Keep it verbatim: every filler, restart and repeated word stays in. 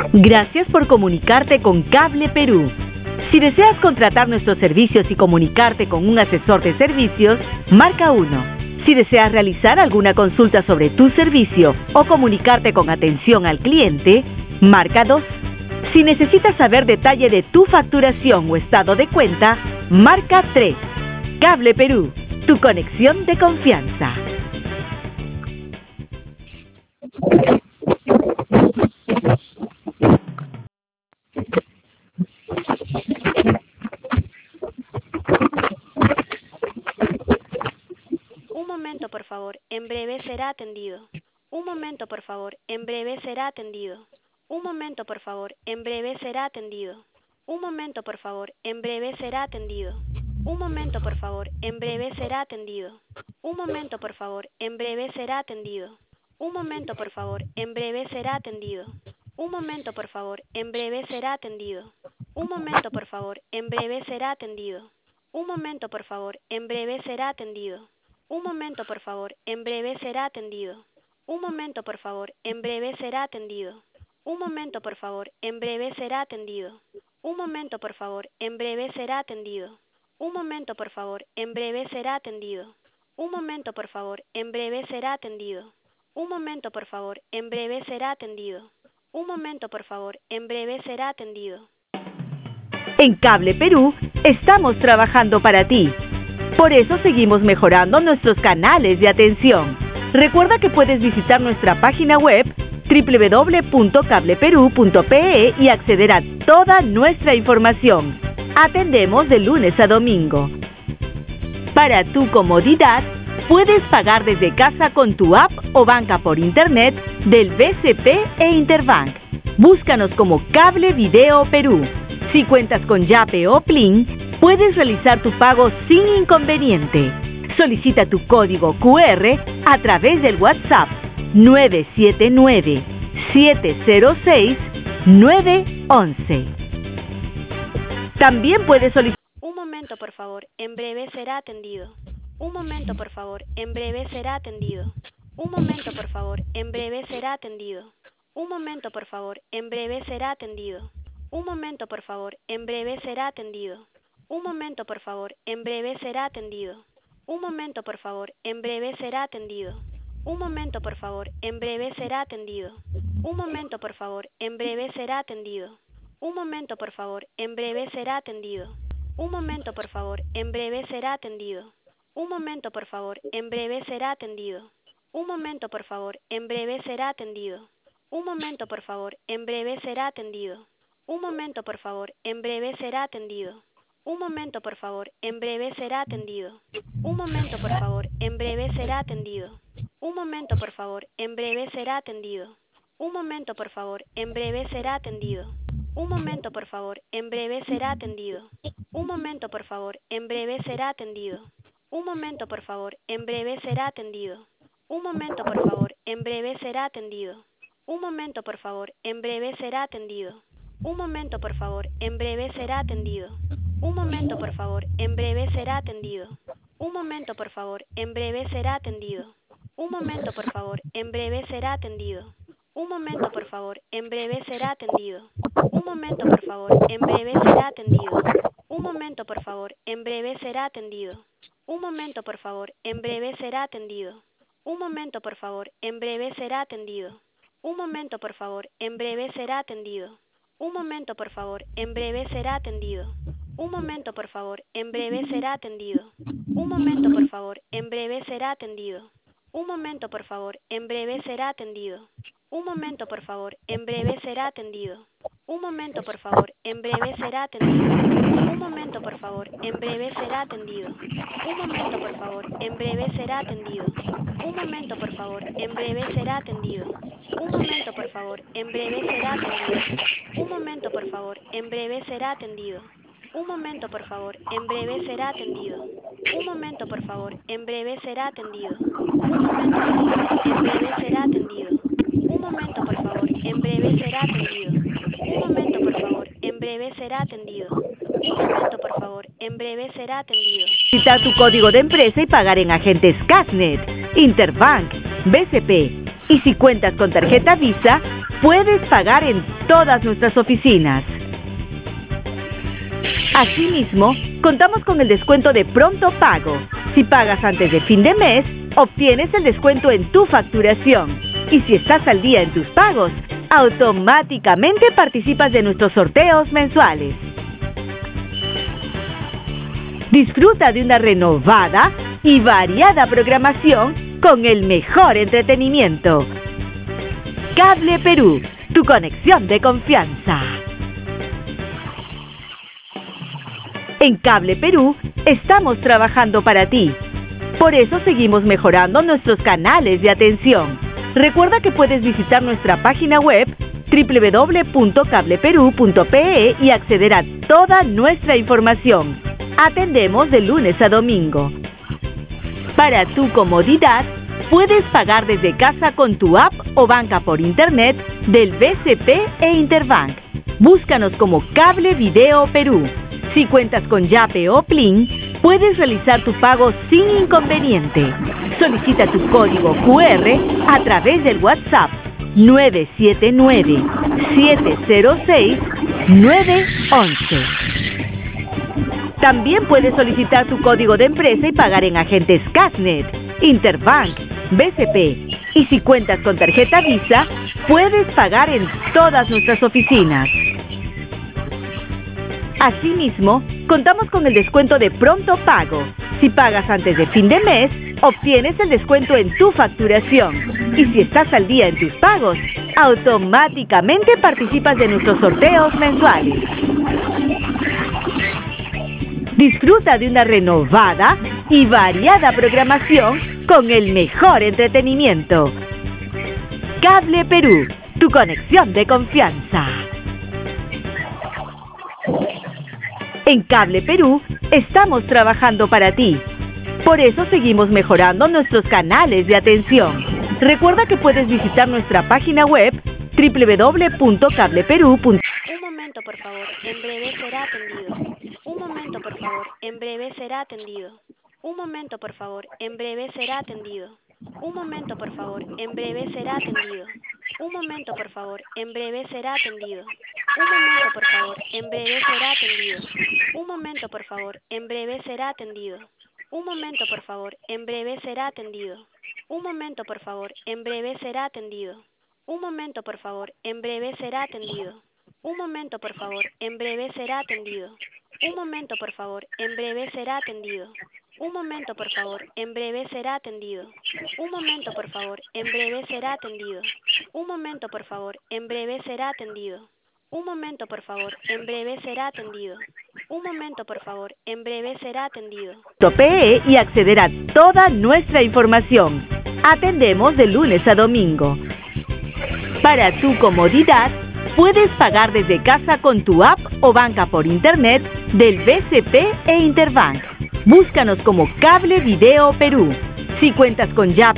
Gracias por comunicarte con Cable Perú. Si deseas contratar nuestros servicios y comunicarte con un asesor de servicios, marca uno. Si deseas realizar alguna consulta sobre tu servicio o comunicarte con atención al cliente, marca dos. Si necesitas saber detalle de tu facturación o estado de cuenta, marca tres. Cable Perú, tu conexión de confianza. Un momento, por favor, en breve será atendido. Un momento, por favor, en breve será atendido. Un momento, por favor, en breve será atendido. Un momento, por favor, en breve será atendido. Un momento, por favor, en breve será atendido. Un momento, por favor, en breve será atendido. Un momento, por favor, en breve será atendido. Un momento, por favor, en breve será atendido. Un momento, por favor, en breve será atendido. Un momento, por favor, en breve será atendido. Un momento, por favor, en breve será atendido. Un momento, por favor, en breve será atendido. Un momento, por favor, en breve será atendido. Un momento, por favor, en breve será atendido. Un momento, por favor, en breve será atendido. Un momento, por favor, en breve será atendido. Un momento, por favor, en breve será atendido. Un momento, por favor, en breve será atendido. En Cable Perú estamos trabajando para ti. Por eso seguimos mejorando nuestros canales de atención. Recuerda que puedes visitar nuestra página web doble u doble u doble u punto cable perú punto pe e y acceder a toda nuestra información. Atendemos de lunes a domingo. Para tu comodidad, puedes pagar desde casa con tu app o banca por internet del B C P e Interbank. Búscanos como Cable Video Perú. Si cuentas con Yape o Plin, puedes realizar tu pago sin inconveniente. Solicita tu código cu erre a través del WhatsApp nueve siete nueve, siete cero seis, nueve once. También puedes solicitar... Un momento, por favor, en breve será atendido. Un momento, por favor, en breve será atendido. Un momento, por favor, en breve será atendido. Un momento, por favor, en breve será atendido. Un momento, por favor, en breve será atendido. Un momento, por favor, en breve será atendido. Un momento, por favor, en breve será atendido. Un momento, por favor, en breve será atendido. Un momento, por favor, en breve será atendido. Un momento, por favor, en breve será atendido. Un momento, por favor, en breve será atendido. Un momento, por favor, en breve será atendido. Un momento, por favor, en breve será atendido. Un momento, por favor, en breve será atendido. Un momento, por favor, en breve será atendido. Un momento, por favor, en breve será atendido. Un momento, por favor, en breve será atendido. Un momento, por favor, en breve será atendido. Un momento, por favor, en breve será atendido. Un momento, por favor, en breve será atendido. Un momento, por favor, en breve será atendido. Un momento, por favor, en breve será atendido. Un momento, por favor, en breve será atendido. Un momento, por favor, en breve será atendido. Un momento, por favor, en breve será atendido. Un momento, por favor, en breve será atendido. Un momento, por favor, en breve será atendido. Un momento, por favor, en breve será atendido. Un momento, por favor, en breve será atendido. Un momento, por favor, en breve será atendido. Un momento, por favor, en breve será atendido. Un momento, por favor, en breve será atendido. Un momento, por favor, en breve será atendido. Un momento, por favor, en breve será atendido. Un momento, por favor, en breve será atendido. Un momento, por favor, en breve será atendido. Un momento, por favor, en breve será atendido. Un momento, por favor, en breve será atendido. Un momento, por favor, en breve será atendido. Un momento, por favor, en breve será atendido. Un momento, por favor, en breve será atendido. Un momento, por favor, en breve será atendido. Un momento, por favor, en breve será atendido. Un momento, por favor, en breve será atendido. Un momento, por favor, en breve será atendido. Un momento, por favor, en breve será atendido. Un momento, por favor, en breve será atendido. Un momento, por favor, en breve será atendido. Un momento, por favor, en breve será atendido. Un momento, por favor, en breve será atendido. Un momento, por favor, en breve será atendido. Visitar tu código de empresa y pagar en agentes Cashnet, Interbank, B C P. Y si cuentas con tarjeta Visa, puedes pagar en todas nuestras oficinas. Asimismo, contamos con el descuento de Pronto Pago. Si pagas antes de fin de mes, obtienes el descuento en tu facturación. Y si estás al día en tus pagos, automáticamente participas de nuestros sorteos mensuales. Disfruta de una renovada y variada programación con el mejor entretenimiento. Cable Perú, tu conexión de confianza. En Cable Perú estamos trabajando para ti. Por eso seguimos mejorando nuestros canales de atención. Recuerda que puedes visitar nuestra página web doble u doble u doble u punto cable perú punto pe e y acceder a toda nuestra información. Atendemos de lunes a domingo. Para tu comodidad, puedes pagar desde casa con tu app o banca por internet del B C P e Interbank. Búscanos como Cable Video Perú. Si cuentas con Yape o Plin, puedes realizar tu pago sin inconveniente. Solicita tu código cu erre a través del WhatsApp nueve siete nueve, siete cero seis, nueve uno uno. También puedes solicitar tu código de empresa y pagar en agentes Casnet, Interbank, B C P. Y si cuentas con tarjeta Visa, puedes pagar en todas nuestras oficinas. Asimismo, contamos con el descuento de Pronto Pago. Si pagas antes de fin de mes, obtienes el descuento en tu facturación. Y si estás al día en tus pagos, automáticamente participas de nuestros sorteos mensuales. Disfruta de una renovada y variada programación con el mejor entretenimiento. Cable Perú, tu conexión de confianza. En Cable Perú estamos trabajando para ti. Por eso seguimos mejorando nuestros canales de atención. Recuerda que puedes visitar nuestra página web doble u doble u doble u punto cable perú punto pe e. Un momento, por favor. En breve será atendido. Un momento, por favor. En breve será atendido. Un momento, por favor. En breve será atendido. Un momento, por favor. En breve será atendido. Un momento, por favor. En breve será atendido. Un momento, por favor. En breve será atendido. Un momento, por favor. En breve será atendido. Un momento, por favor. En breve será atendido. Un momento, por favor. En breve será atendido. Un momento, por favor. En breve será atendido. Un momento, por favor. En breve será atendido. Un momento, por favor. En breve será atendido. Un momento, por favor. En breve será atendido. Un momento, por favor. En breve será atendido. Un momento, por favor. En breve será atendido. Un momento, por favor. En breve será atendido. Un momento, por favor. En breve será atendido. P E y acceder a toda nuestra información. Atendemos de lunes a domingo. Para tu comodidad, puedes pagar desde casa con tu app o banca por internet del B C P e Interbank. Búscanos como Cable Video Perú. Si cuentas con Yape